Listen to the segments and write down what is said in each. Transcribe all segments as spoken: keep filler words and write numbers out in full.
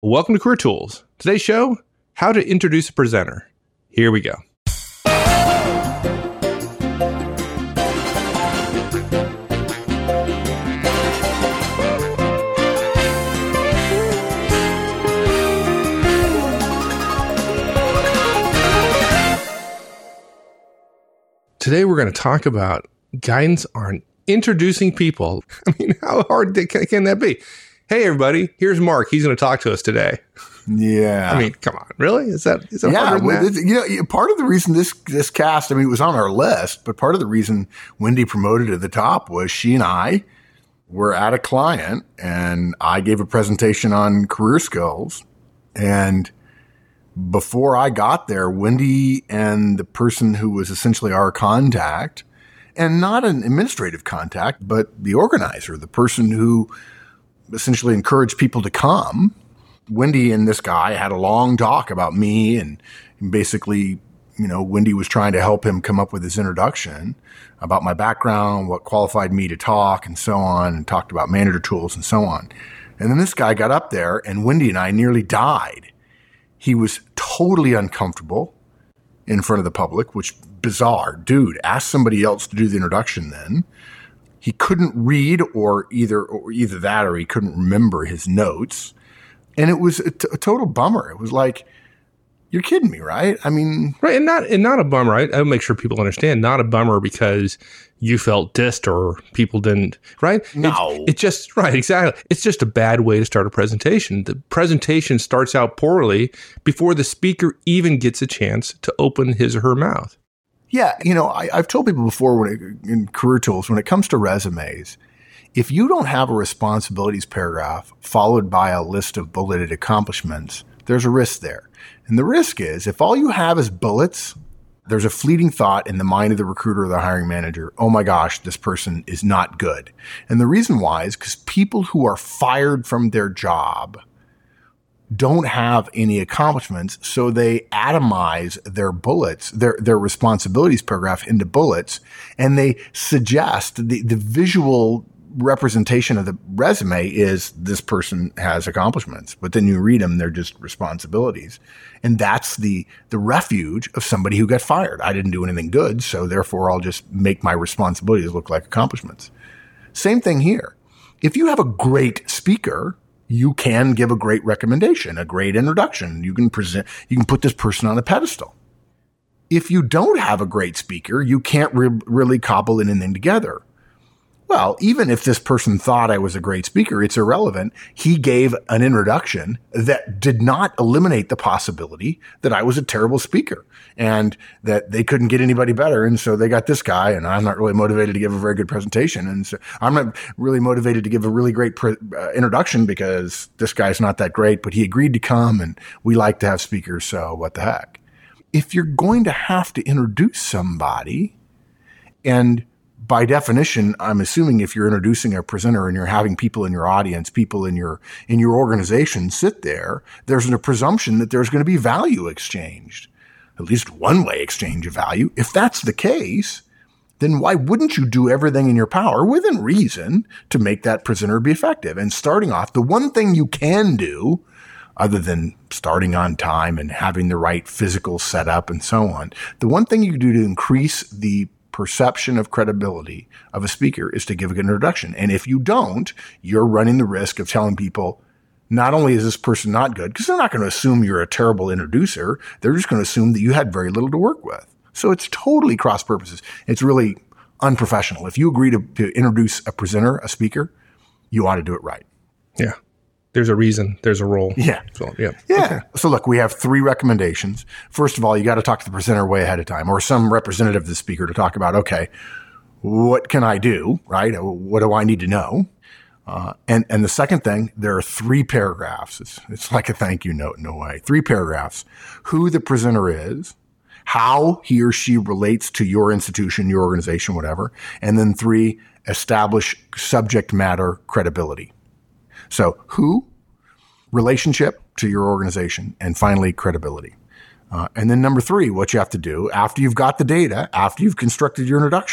Welcome to Career Tools. Today's show, how to introduce a presenter. Here we go. Today we're going to talk about guidance on introducing people. I mean, how hard can that be? Hey, everybody, here's Mark. He's going to talk to us today. Yeah. I mean, come on. Really? Is that, is that yeah, harder than well, that? This, you know, part of the reason this, this cast, I mean, it was on our list, but part of the reason Wendy promoted to the top was she and I were at a client and I gave a presentation on career skills. And before I got there, Wendy and the person who was essentially our contact, and not an administrative contact, but the organizer, the person who essentially encouraged people to come. Wendy and this guy had a long talk about me, and basically, you know, Wendy was trying to help him come up with his introduction about my background, what qualified me to talk, and so on, and talked about manager tools and so on. And then this guy got up there, and Wendy and I nearly died. He was totally uncomfortable in front of the public, which bizarre. Dude, ask somebody else to do the introduction then. He couldn't read or either or either that or he couldn't remember his notes. And it was a, t- a total bummer. It was like, you're kidding me, right? I mean, right. And not, and not a bummer. I, I'll make sure people understand, not a bummer because you felt dissed or people didn't, right? No. It, it just, right. Exactly. It's just a bad way to start a presentation. The presentation starts out poorly before the speaker even gets a chance to open his or her mouth. Yeah. You know, I, I've told people before when it, in Career Tools, when it comes to resumes, if you don't have a responsibilities paragraph followed by a list of bulleted accomplishments, there's a risk there. And the risk is if all you have is bullets, there's a fleeting thought in the mind of the recruiter or the hiring manager, oh my gosh, this person is not good. And the reason why is because people who are fired from their job don't have any accomplishments, so they atomize their bullets, their their responsibilities paragraph into bullets, and they suggest the, the visual representation of the resume is this person has accomplishments, but then you read them, they're just responsibilities. And that's the, the refuge of somebody who got fired. I didn't do anything good, so therefore I'll just make my responsibilities look like accomplishments. Same thing here. If you have a great speaker, you can give a great recommendation, a great introduction. You can present, you can put this person on a pedestal. If you don't have a great speaker, you can't re- really cobble anything together. Well, even if this person thought I was a great speaker, it's irrelevant. He gave an introduction that did not eliminate the possibility that I was a terrible speaker and that they couldn't get anybody better. And so they got this guy, and I'm not really motivated to give a very good presentation. And so I'm not really motivated to give a really great pre- uh, introduction because this guy's not that great, but he agreed to come and we like to have speakers. So what the heck? If you're going to have to introduce somebody, and by definition, I'm assuming if you're introducing a presenter and you're having people in your audience, people in your in your organization sit there, there's a presumption that there's going to be value exchanged, at least one way exchange of value. If that's the case, then why wouldn't you do everything in your power within reason to make that presenter be effective? And starting off, the one thing you can do, other than starting on time and having the right physical setup and so on, the one thing you can do to increase the perception of credibility of a speaker is to give a good introduction. And if you don't, you're running the risk of telling people, not only is this person not good, because they're not going to assume you're a terrible introducer, they're just going to assume that you had very little to work with. So it's totally cross purposes. It's really unprofessional. If you agree to, to introduce a presenter, a speaker, you ought to do it right. Yeah. There's a reason. There's a role. Yeah. So, yeah. Yeah. Okay. So look, we have three recommendations. First of all, you got to talk to the presenter way ahead of time or some representative of the speaker to talk about, okay, what can I do? Right? What do I need to know? Uh, and, and the second thing, there are three paragraphs. It's, it's like a thank you note in a way. Three paragraphs. Who the presenter is, how he or she relates to your institution, your organization, whatever. And then three, establish subject matter credibility. So who, relationship to your organization, and finally credibility. Uh, and then number three, what you have to do after you've got the data, after you've constructed your introduction,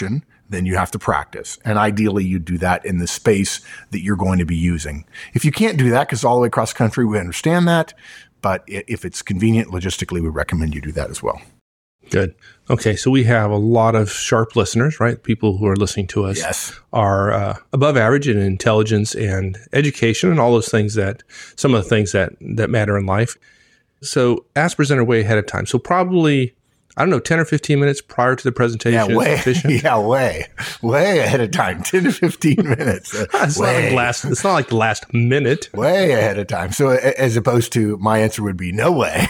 then you have to practice. And ideally, you do that in the space that you're going to be using. If you can't do that, because all the way across the country, we understand that. But if it's convenient logistically, we recommend you do that as well. Good. Okay, so we have a lot of sharp listeners, right? People who are listening to us yes. are uh, above average in intelligence and education and all those things that, some of the things that, that matter in life. So ask presenter way ahead of time. So probably, I don't know, ten or fifteen minutes prior to the presentation yeah, way, is sufficient? Yeah, way, way ahead of time, ten to fifteen minutes. Uh, it's, not like last, it's not like the last minute. Way ahead of time. So as opposed to my answer would be no way.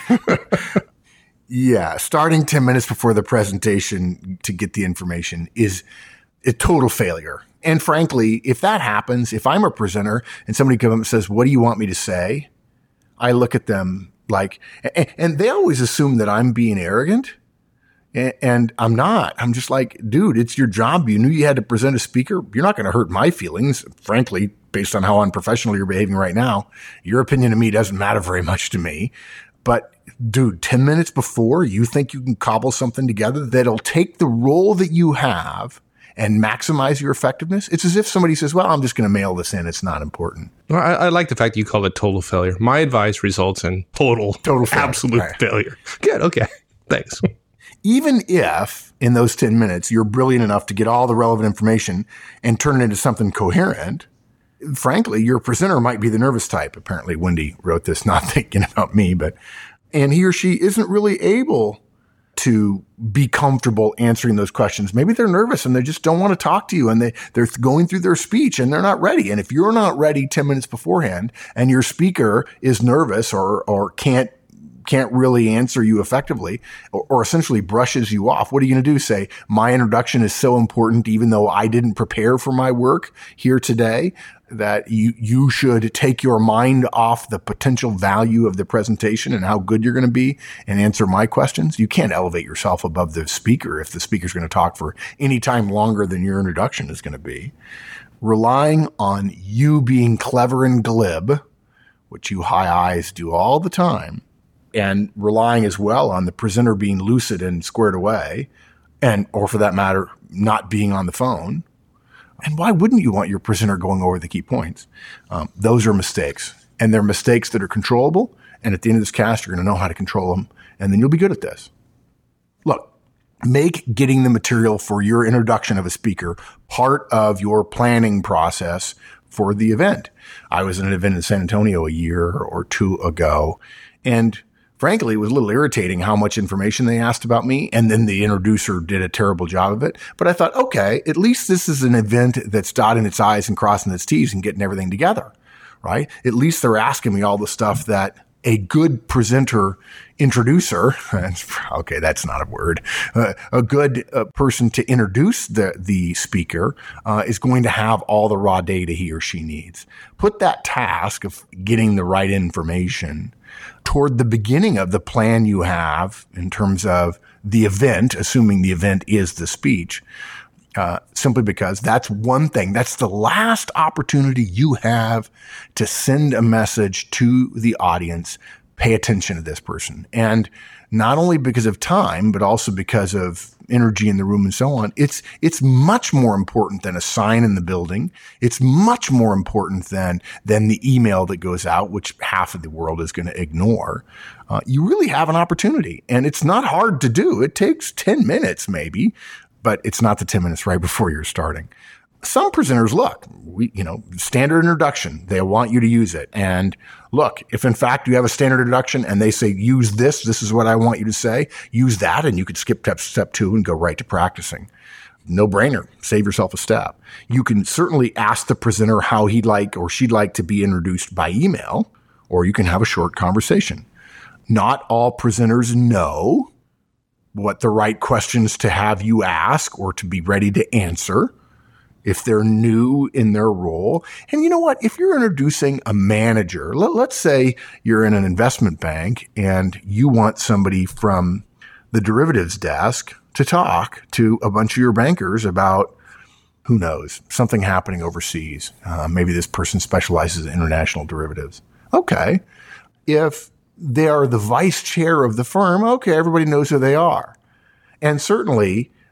Yeah, starting ten minutes before the presentation to get the information is a total failure. And frankly, if that happens, if I'm a presenter and somebody comes up and says, what do you want me to say? I look at them like, and they always assume that I'm being arrogant. And I'm not. I'm just like, dude, it's your job. You knew you had to present a speaker. You're not going to hurt my feelings, frankly, based on how unprofessional you're behaving right now. Your opinion to me doesn't matter very much to me. But dude, ten minutes before, you think you can cobble something together that'll take the role that you have and maximize your effectiveness? It's as if somebody says, well, I'm just going to mail this in. It's not important. Well, I, I like the fact that you call it total failure. My advice results in total, total failure. absolute right. failure. Good. Okay. Thanks. Even if in those ten minutes, you're brilliant enough to get all the relevant information and turn it into something coherent, frankly, your presenter might be the nervous type. Apparently, Wendy wrote this not thinking about me, but, and he or she isn't really able to be comfortable answering those questions. Maybe they're nervous and they just don't want to talk to you and they, they're going through their speech and they're not ready. And if you're not ready ten minutes beforehand and your speaker is nervous or, or can't can't really answer you effectively or, or essentially brushes you off, what are you going to do? Say, my introduction is so important, even though I didn't prepare for my work here today, that you, you should take your mind off the potential value of the presentation and how good you're going to be and answer my questions. You can't elevate yourself above the speaker if the speaker's going to talk for any time longer than your introduction is going to be. Relying on you being clever and glib, which you high eyes do all the time, and relying as well on the presenter being lucid and squared away, and, or for that matter, not being on the phone. And why wouldn't you want your presenter going over the key points? Um, those are mistakes, and they're mistakes that are controllable. And at the end of this cast, you're going to know how to control them, and then you'll be good at this. Look, make getting the material for your introduction of a speaker part of your planning process for the event. I was at an event in San Antonio a year or two ago, and frankly, it was a little irritating how much information they asked about me, and then the introducer did a terrible job of it. But I thought, okay, at least this is an event that's dotting its I's and crossing its T's and getting everything together, right? At least they're asking me all the stuff that a good presenter introducer, okay, that's not a word, uh, a good uh, person to introduce the, the speaker uh, is going to have all the raw data he or she needs. Put that task of getting the right information toward the beginning of the plan you have in terms of the event, assuming the event is the speech, uh, simply because that's one thing. That's the last opportunity you have to send a message to the audience. Pay attention to this person. And not only because of time, but also because of energy in the room and so on. It's, it's much more important than a sign in the building. It's much more important than, than the email that goes out, which half of the world is going to ignore. Uh, you really have an opportunity, and it's not hard to do. It takes ten minutes maybe, but it's not the ten minutes right before you're starting. Some presenters, look, we, you know, standard introduction, they want you to use it. And look, if in fact you have a standard introduction and they say, use this, this is what I want you to say, use that, and you could skip step, step two and go right to practicing. No brainer. Save yourself a step. You can certainly ask the presenter how he'd like or she'd like to be introduced by email, or you can have a short conversation. Not all presenters know what the right questions to have you ask or to be ready to answer if they're new in their role. And you know what? If you're introducing a manager, let, let's say you're in an investment bank and you want somebody from the derivatives desk to talk to a bunch of your bankers about, who knows, something happening overseas. Uh, maybe this person specializes in international derivatives. Okay. If they are the vice chair of the firm, okay, everybody knows who they are. And certainly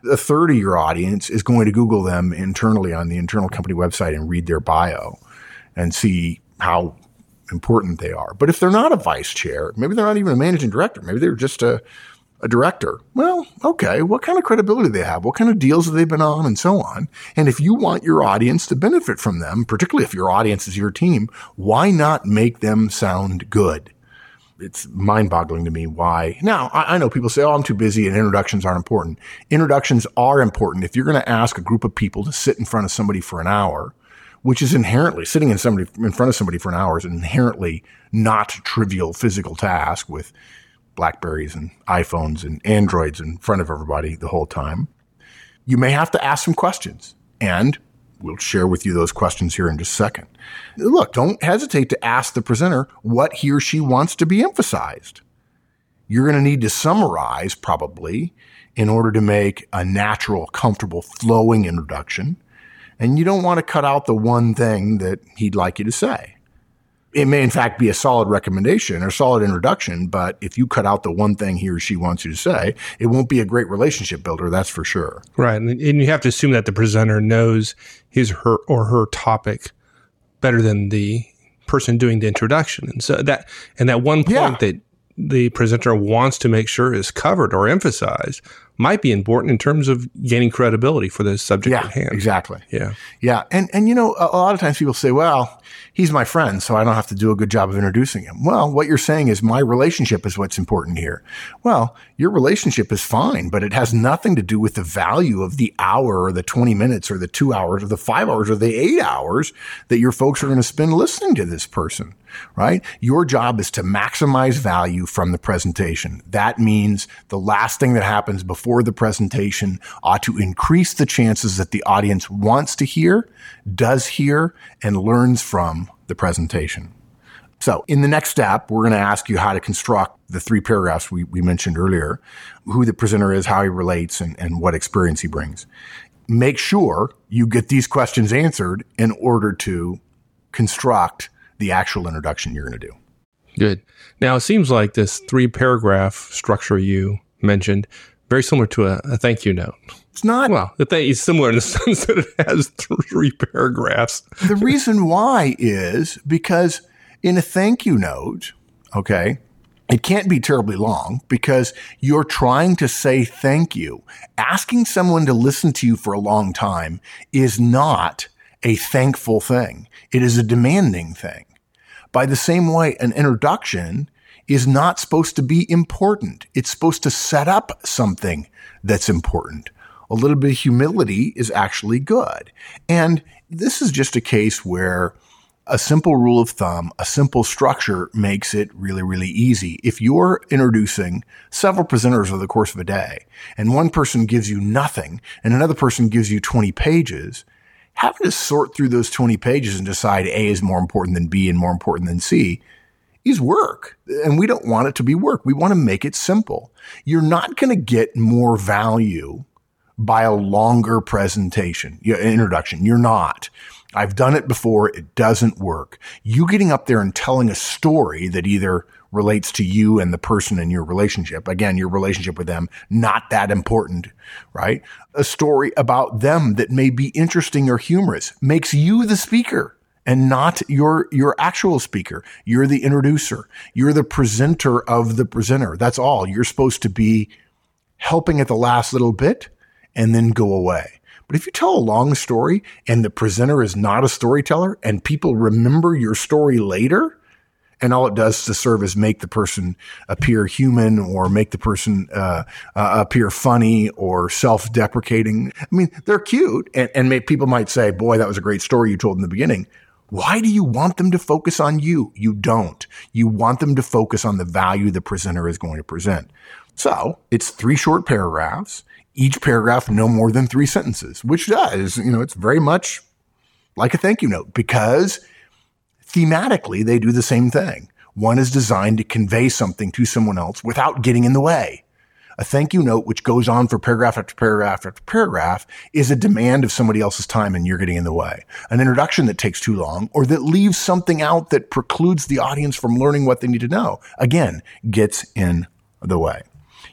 a third of your audience is going to Google them internally on the internal company website and read their bio and see how important they are. But if they're not a vice chair, maybe they're not even a managing director, maybe they're just a, a director. Well, okay, what kind of credibility do they have? What kind of deals have they been on and so on? And if you want your audience to benefit from them, particularly if your audience is your team, why not make them sound good? It's mind-boggling to me why. Now, I, I know people say, oh, I'm too busy and introductions aren't important. Introductions are important. If you're going to ask a group of people to sit in front of somebody for an hour, which is inherently, sitting in somebody in front of somebody for an hour is an inherently not trivial physical task with BlackBerries and iPhones and Androids in front of everybody the whole time. You may have to ask some questions, and we'll share with you those questions here in just a second. Look, don't hesitate to ask the presenter what he or she wants to be emphasized. You're going to need to summarize probably in order to make a natural, comfortable, flowing introduction. And you don't want to cut out the one thing that he'd like you to say. It may, in fact, be a solid recommendation or solid introduction, but if you cut out the one thing he or she wants you to say, it won't be a great relationship builder, that's for sure. Right. And you have to assume that the presenter knows his her or her topic better than the person doing the introduction. And so that, and that one point yeah. that the presenter wants to make sure is covered or emphasized might be important in terms of gaining credibility for the subject yeah, at hand. Exactly. Yeah. Yeah. And, and, you know, a, a lot of times people say, well, he's my friend, so I don't have to do a good job of introducing him. Well, what you're saying is my relationship is what's important here. Well, your relationship is fine, but it has nothing to do with the value of the hour or the twenty minutes or the two hours or the five hours or the eight hours that your folks are going to spend listening to this person, right? Your job is to maximize value from the presentation. That means the last thing that happens before the presentation ought to increase the chances that the audience wants to hear, does hear, and learns from the presentation. So in the next step, we're going to ask you how to construct the three paragraphs we, we mentioned earlier, who the presenter is, how he relates, and, and what experience he brings. Make sure you get these questions answered in order to construct the actual introduction you're going to do. Good. Now, it seems like this three paragraph structure you mentioned, very similar to a, a thank you note. It's not. Well, the thing is similar in the sense that it has three paragraphs. The reason why is because in a thank you note, okay, it can't be terribly long because you're trying to say thank you. Asking someone to listen to you for a long time is not a thankful thing. It is a demanding thing. By the same way, an introduction is not supposed to be important. It's supposed to set up something that's important. A little bit of humility is actually good. And this is just a case where a simple rule of thumb, a simple structure makes it really, really easy. If you're introducing several presenters over the course of a day and one person gives you nothing and another person gives you twenty pages, having to sort through those twenty pages and decide A is more important than B and more important than C is work. And we don't want it to be work. We want to make it simple. You're not going to get more value by a longer presentation, introduction. You're not. I've done it before. It doesn't work. You getting up there and telling a story that either relates to you and the person in your relationship. Again, your relationship with them, not that important, right? A story about them that may be interesting or humorous makes you the speaker and not your, your actual speaker. You're the introducer. You're the presenter of the presenter. That's all. You're supposed to be helping at the last little bit and then go away. But if you tell a long story and the presenter is not a storyteller and people remember your story later, and all it does to serve is make the person appear human or make the person uh, uh, appear funny or self-deprecating. I mean, they're cute, and, and may, people might say, boy, that was a great story you told in the beginning. Why do you want them to focus on you? You don't. You want them to focus on the value the presenter is going to present. So it's three short paragraphs, each paragraph no more than three sentences, which does, you know, it's very much like a thank you note because thematically, they do the same thing. One is designed to convey something to someone else without getting in the way. A thank you note, which goes on for paragraph after paragraph after paragraph, is a demand of somebody else's time and you're getting in the way. An introduction that takes too long or that leaves something out that precludes the audience from learning what they need to know, again, gets in the way.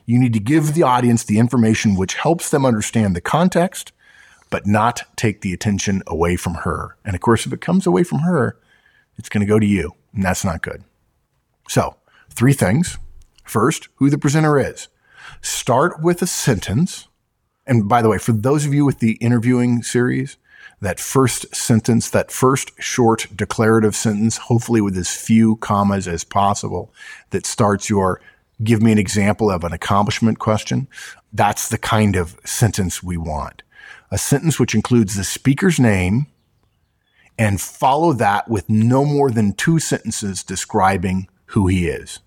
You need to give the audience the information which helps them understand the context, but not take the attention away from her. And of course, if it comes away from her, it's going to go to you, and that's not good. So, three things. First, who the presenter is. Start with a sentence. And by the way, for those of you with the interviewing series, that first sentence, that first short declarative sentence, hopefully with as few commas as possible, that starts your give me an example of an accomplishment question. That's the kind of sentence we want. A sentence which includes the speaker's name and follow that with no more than two sentences describing who he is.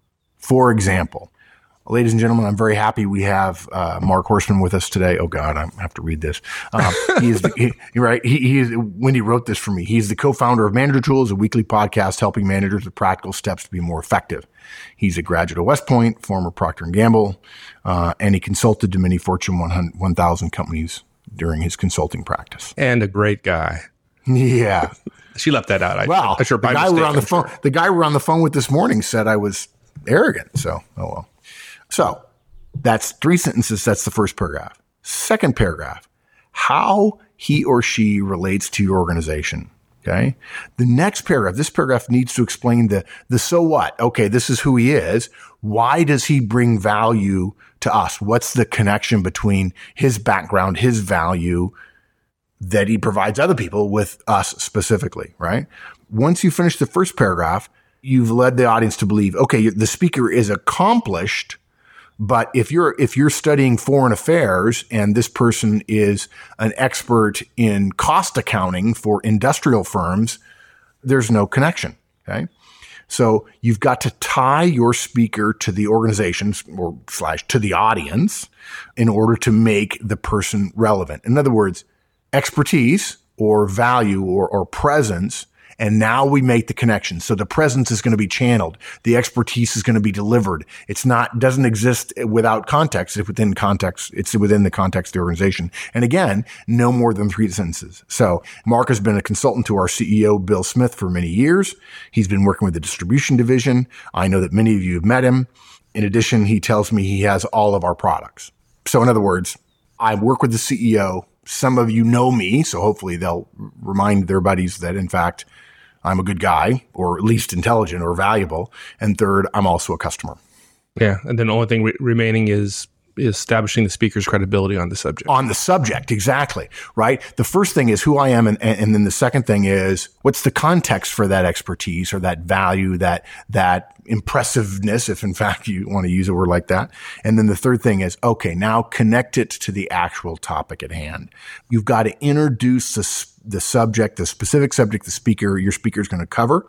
For example, ladies and gentlemen, I'm very happy we have uh, Mark Horstman with us today. Oh God, I have to read this. Um, he is the, he, you're right. He, he is, Wendy wrote this for me. He's the co-founder of Manager Tools, a weekly podcast helping managers with practical steps to be more effective. He's a graduate of West Point, former Procter and Gamble, uh, and he consulted to many Fortune one thousand companies during his consulting practice. And a great guy. Yeah. She left that out. I, well, I sure the guy we're on the phone, the guy we're on the phone with this morning said I was arrogant. So, oh well. So that's three sentences. That's the first paragraph. Second paragraph, how he or she relates to your organization. Okay. The next paragraph, this paragraph needs to explain the, the so what. Okay. This is who he is. Why does he bring value to us? What's the connection between his background, his value that he provides other people with us specifically, right? Once you finish the first paragraph, you've led the audience to believe, okay, the speaker is accomplished. But if you're, if you're studying foreign affairs and this person is an expert in cost accounting for industrial firms, there's no connection. Okay. So you've got to tie your speaker to the organization or slash to the audience in order to make the person relevant. In other words, expertise or value or, or presence. And now we make the connection. So the presence is going to be channeled. The expertise is going to be delivered. It's not, doesn't exist without context. It's within context. It's within the context of the organization. And again, no more than three sentences. So Mark has been a consultant to our C E O, Bill Smith, for many years. He's been working with the distribution division. I know that many of you have met him. In addition, he tells me he has all of our products. So in other words, I work with the C E O. Some of you know me, so hopefully they'll remind their buddies that, in fact, I'm a good guy, or at least intelligent or valuable. And third, I'm also a customer. Yeah. And then the only thing re- remaining is, is establishing the speaker's credibility on the subject. On the subject, exactly. Right. The first thing is who I am. And, and then the second thing is what's the context for that expertise or that value, that, that impressiveness, if in fact you want to use a word like that. And then the third thing is, okay, now connect it to the actual topic at hand. You've got to introduce the the subject, the specific subject the speaker, your speaker is going to cover,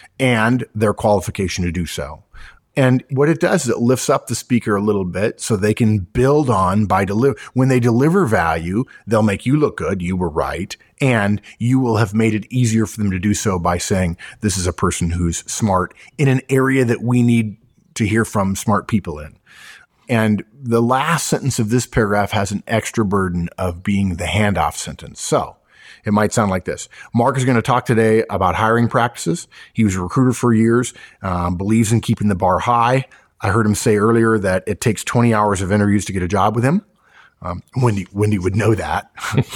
and their qualification to do so. And what it does is it lifts up the speaker a little bit so they can build on by deliver. When they deliver value, they'll make you look good. You were right. And you will have made it easier for them to do so by saying, this is a person who's smart in an area that we need to hear from smart people in. And the last sentence of this paragraph has an extra burden of being the handoff sentence. So it might sound like this. Mark is going to talk today about hiring practices. He was a recruiter for years, um, believes in keeping the bar high. I heard him say earlier that it takes twenty hours of interviews to get a job with him. Um, Wendy, Wendy would know that.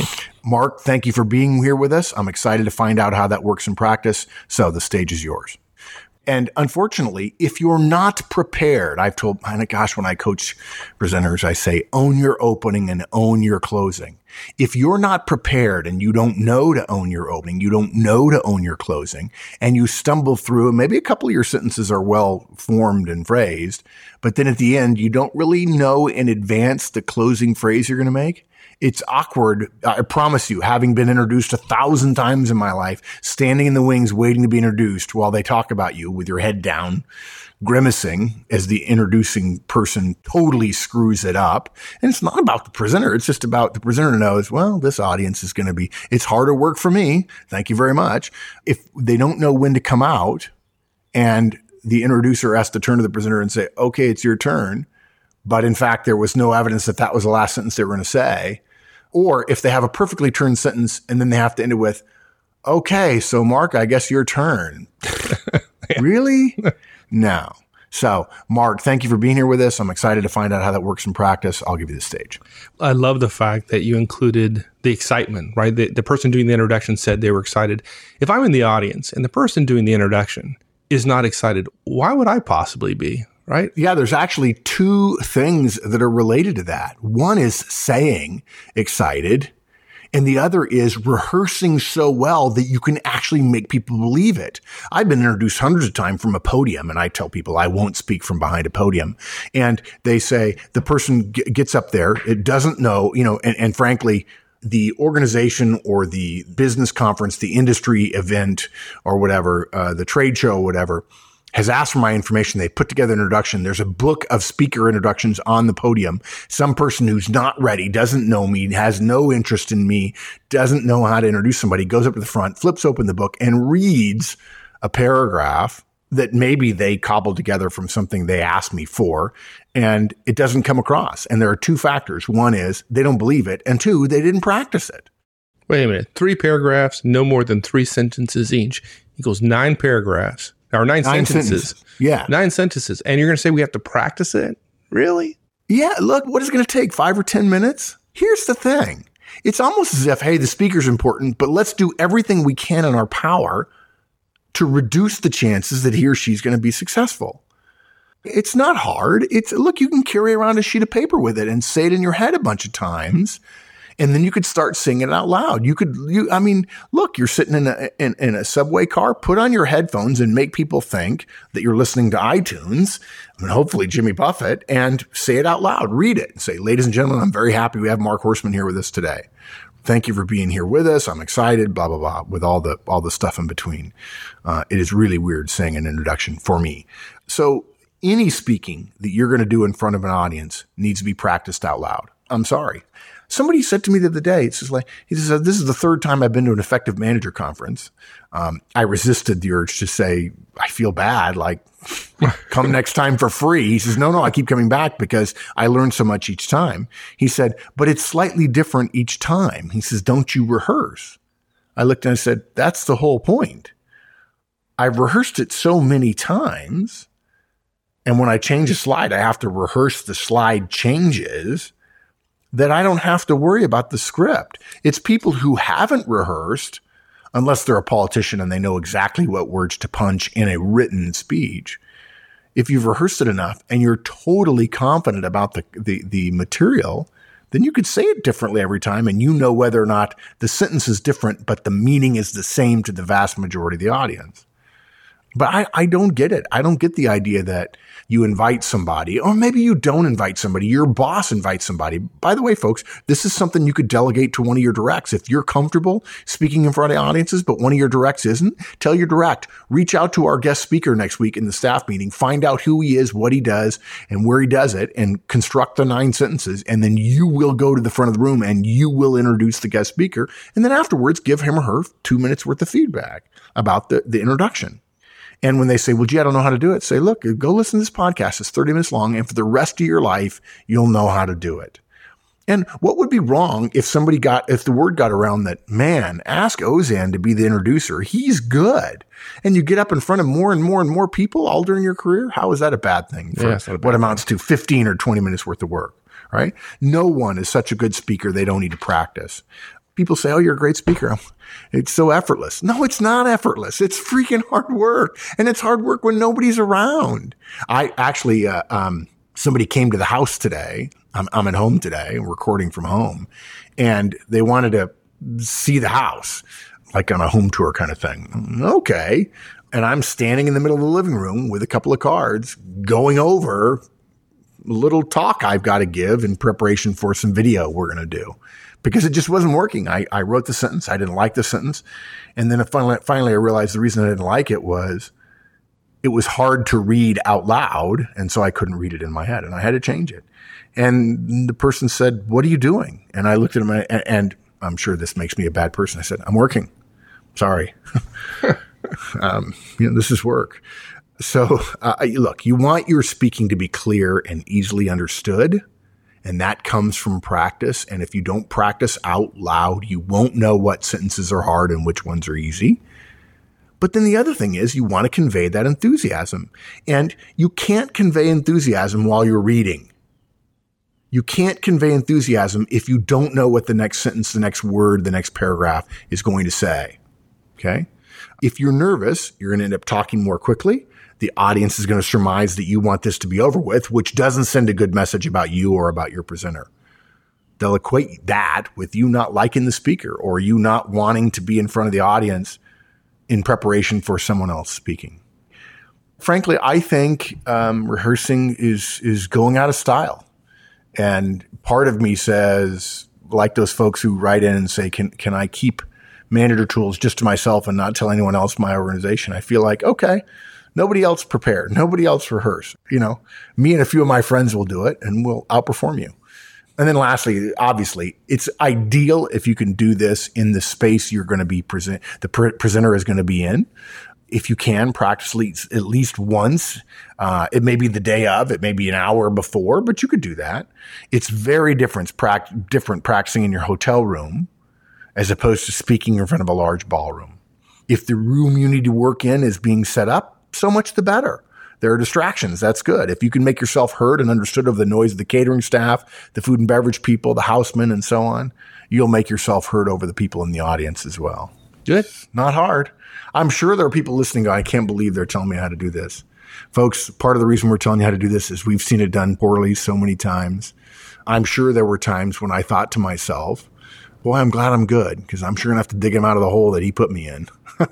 Mark, thank you for being here with us. I'm excited to find out how that works in practice. So the stage is yours. And unfortunately, if you're not prepared, I've told, my gosh, when I coach presenters, I say, own your opening and own your closing. If you're not prepared and you don't know to own your opening, you don't know to own your closing, and you stumble through, and maybe a couple of your sentences are well formed and phrased, but then at the end, you don't really know in advance the closing phrase you're going to make, it's awkward. I promise you, having been introduced a thousand times in my life, standing in the wings, waiting to be introduced while they talk about you with your head down, grimacing as the introducing person totally screws it up. And it's not about the presenter. It's just about the presenter knows, well, this audience is going to be, it's harder work for me. Thank you very much. If they don't know when to come out and the introducer has to turn to the presenter and say, okay, it's your turn. But in fact, there was no evidence that that was the last sentence they were going to say. Or if they have a perfectly turned sentence and then they have to end it with, okay, so Mark, I guess your turn. Really? No. So, Mark, thank you for being here with us. I'm excited to find out how that works in practice. I'll give you the stage. I love the fact that you included the excitement, right? The, the person doing the introduction said they were excited. If I'm in the audience and the person doing the introduction is not excited, why would I possibly be, right? Yeah, there's actually two things that are related to that. One is saying excited, and the other is rehearsing so well that you can actually make people believe it. I've been introduced hundreds of times from a podium, and I tell people I won't speak from behind a podium. And they say the person g- gets up there, it doesn't know, you know, and, and frankly, the organization or the business conference, the industry event or whatever, uh, the trade show or whatever, has asked for my information. They put together an introduction. There's a book of speaker introductions on the podium. Some person who's not ready, doesn't know me, has no interest in me, doesn't know how to introduce somebody, goes up to the front, flips open the book, and reads a paragraph that maybe they cobbled together from something they asked me for, and it doesn't come across. And there are two factors. One is they don't believe it, and two, they didn't practice it. Wait a minute. Three paragraphs, no more than three sentences each, equals nine paragraphs. Or nine, nine sentences. sentences. Yeah. Nine sentences. And you're going to say we have to practice it? Really? Yeah. Look, what is it going to take? Five or ten minutes? Here's the thing. It's almost as if, hey, the speaker's important, but let's do everything we can in our power to reduce the chances that he or she's going to be successful. It's not hard. It's look, you can carry around a sheet of paper with it and say it in your head a bunch of times. And then you could start singing it out loud. You could, you, I mean, look, you're sitting in a, in, in a subway car, put on your headphones and make people think that you're listening to iTunes and hopefully Jimmy Buffett, and say it out loud, read it and say, ladies and gentlemen, I'm very happy we have Mark Horstman here with us today. Thank you for being here with us. I'm excited, blah, blah, blah, with all the, all the stuff in between. Uh, it is really weird saying an introduction for me. So any speaking that you're going to do in front of an audience needs to be practiced out loud. I'm sorry. Somebody said to me the other day, it's just like, he said, this is the third time I've been to an effective manager conference. Um, I resisted the urge to say, I feel bad, like, come next time for free. He says, no, no, I keep coming back because I learn so much each time. He said, but it's slightly different each time. He says, don't you rehearse? I looked and I said, that's the whole point. I've rehearsed it so many times. And when I change a slide, I have to rehearse the slide changes, that I don't have to worry about the script. It's people who haven't rehearsed, unless they're a politician and they know exactly what words to punch in a written speech. If you've rehearsed it enough and you're totally confident about the, the, the material, then you could say it differently every time, and you know whether or not the sentence is different, but the meaning is the same to the vast majority of the audience. But I, I don't get it. I don't get the idea that you invite somebody, or maybe you don't invite somebody. Your boss invites somebody. By the way, folks, this is something you could delegate to one of your directs. If you're comfortable speaking in front of audiences, but one of your directs isn't, tell your direct, reach out to our guest speaker next week in the staff meeting, find out who he is, what he does, and where he does it, and construct the nine sentences. And then you will go to the front of the room and you will introduce the guest speaker. And then afterwards, give him or her two minutes worth of feedback about the, the introduction. And when they say, well, gee, I don't know how to do it, say, look, go listen to this podcast. It's thirty minutes long. And for the rest of your life, you'll know how to do it. And what would be wrong if somebody got, if the word got around that, man, ask Ozan to be the introducer. He's good. And you get up in front of more and more and more people all during your career. How is that a bad thing for yeah, bad what amounts to fifteen or twenty minutes worth of work, right? No one is such a good speaker. They don't need to practice. People say, oh, you're a great speaker. It's so effortless. No, it's not effortless. It's freaking hard work. And it's hard work when nobody's around. I actually, uh, um, somebody came to the house today. I'm, I'm at home today, recording from home, and they wanted to see the house, like on a home tour kind of thing. Okay. And I'm standing in the middle of the living room with a couple of cards going over a little talk I've got to give in preparation for some video we're going to do. Because it just wasn't working. I, I wrote the sentence. I didn't like the sentence. And then finally, finally, I realized the reason I didn't like it was it was hard to read out loud. And so I couldn't read it in my head, and I had to change it. And the person said, what are you doing? And I looked at him, and, and I'm sure this makes me a bad person. I said, I'm working. Sorry. um, you know, this is work. So uh, look, you want your speaking to be clear and easily understood. And that comes from practice. And if you don't practice out loud, you won't know what sentences are hard and which ones are easy. But then the other thing is you want to convey that enthusiasm. And you can't convey enthusiasm while you're reading. You can't convey enthusiasm if you don't know what the next sentence, the next word, the next paragraph is going to say. Okay? If you're nervous, you're going to end up talking more quickly. The audience is going to surmise that you want this to be over with, which doesn't send a good message about you or about your presenter. They'll equate that with you not liking the speaker or you not wanting to be in front of the audience in preparation for someone else speaking. Frankly, I think um, rehearsing is is going out of style. And part of me says, like those folks who write in and say, can can I keep Manager Tools just to myself and not tell anyone else in my organization? I feel like, okay, nobody else prepared. Nobody else rehearsed. You know, me and a few of my friends will do it and we'll outperform you. And then lastly, obviously, it's ideal if you can do this in the space you're going to be present, the pre- presenter is going to be in. If you can, practice at least once. Uh, it may be the day of, it may be an hour before, but you could do that. It's very different, pract- different practicing in your hotel room as opposed to speaking in front of a large ballroom. If the room you need to work in is being set up, so much the better. There are distractions. That's good. If you can make yourself heard and understood of the noise of the catering staff, the food and beverage people, the housemen, and so on, you'll make yourself heard over the people in the audience as well. Good. Not hard. I'm sure there are people listening going, I can't believe they're telling me how to do this. Folks, part of the reason we're telling you how to do this is we've seen it done poorly so many times. I'm sure there were times when I thought to myself, boy, I'm glad I'm good because I'm sure going to have to dig him out of the hole that he put me in.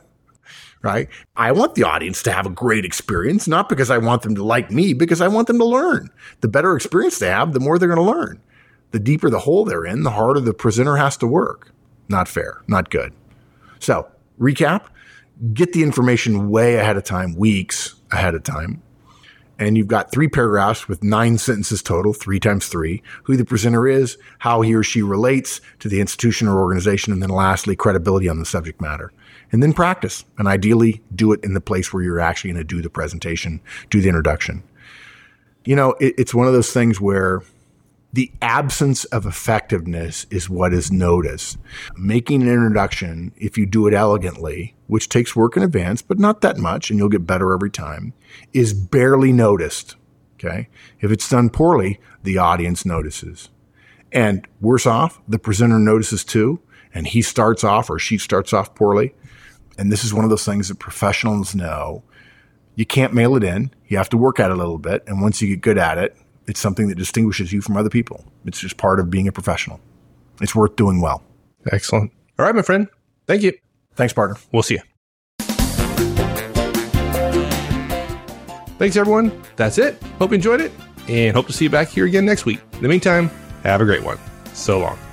Right? I want the audience to have a great experience, not because I want them to like me, because I want them to learn. The better experience they have, the more they're going to learn. The deeper the hole they're in, the harder the presenter has to work. Not fair. Not good. So, recap, get the information way ahead of time, weeks ahead of time. And you've got three paragraphs with nine sentences total, three times three, who the presenter is, how he or she relates to the institution or organization, and then lastly, credibility on the subject matter. And then practice, and ideally do it in the place where you're actually going to do the presentation, do the introduction. You know, it, it's one of those things where the absence of effectiveness is what is noticed. Making an introduction, if you do it elegantly, which takes work in advance, but not that much, and you'll get better every time, is barely noticed. Okay? If it's done poorly, the audience notices. And worse off, the presenter notices too, and he starts off or she starts off poorly. And this is one of those things that professionals know. You can't mail it in. You have to work at it a little bit. And once you get good at it, it's something that distinguishes you from other people. It's just part of being a professional. It's worth doing well. Excellent. All right, my friend. Thank you. Thanks, partner. We'll see you. Thanks, everyone. That's it. Hope you enjoyed it and hope to see you back here again next week. In the meantime, have a great one. So long.